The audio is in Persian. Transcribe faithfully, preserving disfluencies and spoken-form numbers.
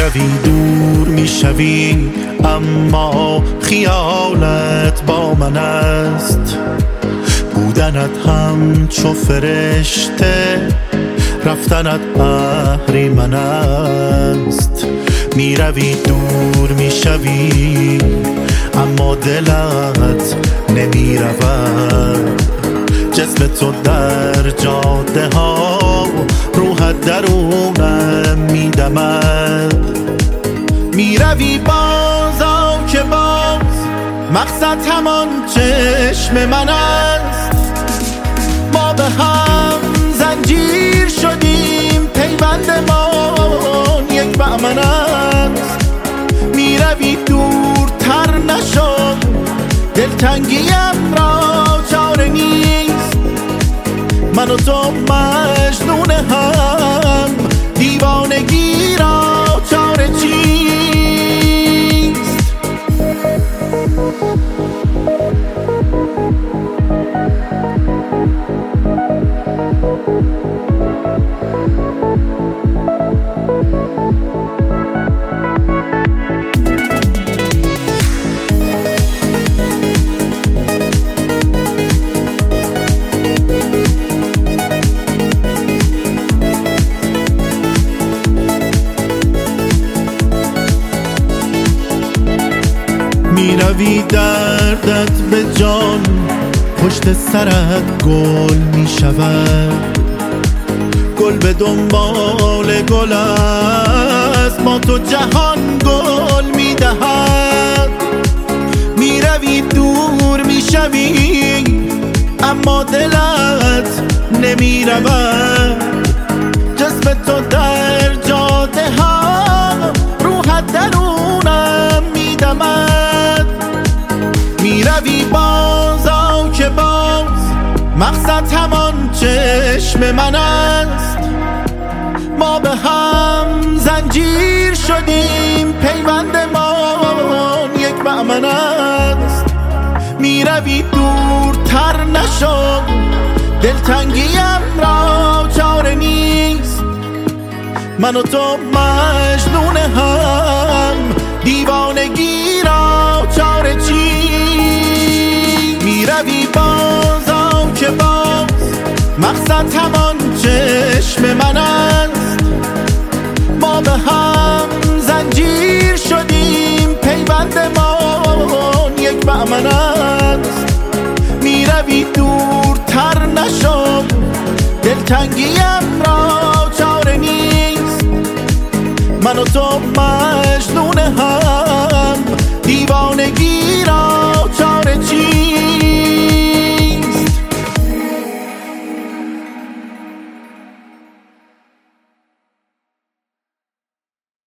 میروی دور میشوی، اما خیالت با من است. بودنت هم چو فرشته، رفتنت اهریمن است. میروی دور میشوی، اما دلت نمیرود. جسم تو در جاده ها، روحت درونم میدمد. میروی باز آو که باز، مقصد همان چشم من است. ما به هم زنجیر شدیم، پیوند ما یک بهمن است. میروی دورتر نشد، دلتنگیم را چاره نیست. من و تو مجنون هم، دیوانگی را چاره چیست؟ میروی دردت به جان، پشت سرت گل میشود. گل به دنبال گل است، ما تو جهان گل میدهد. میروی دور میشوی، اما دلت نمیرود. جسم تو در جاده ها، روحت درونم میدمد. میروی باز آو که باز، مقصد همان چشم من است. ما به هم زنجیر شدیم، پیوند ما یک بهمن است. میروی دورتر نشد، دلتنگیم را چاره نیست. من و تو مجنون هم، دیوانگی را چاره چیست؟ میروی باز آو که باز، مقصد همان چشم من است. ما به هم زنجیر شدیم، پیوند ما یک بهمن است. میروی دورتر نشد، دلتنگیم را چاره نیست. من و تو مجنون هم، دیوانگی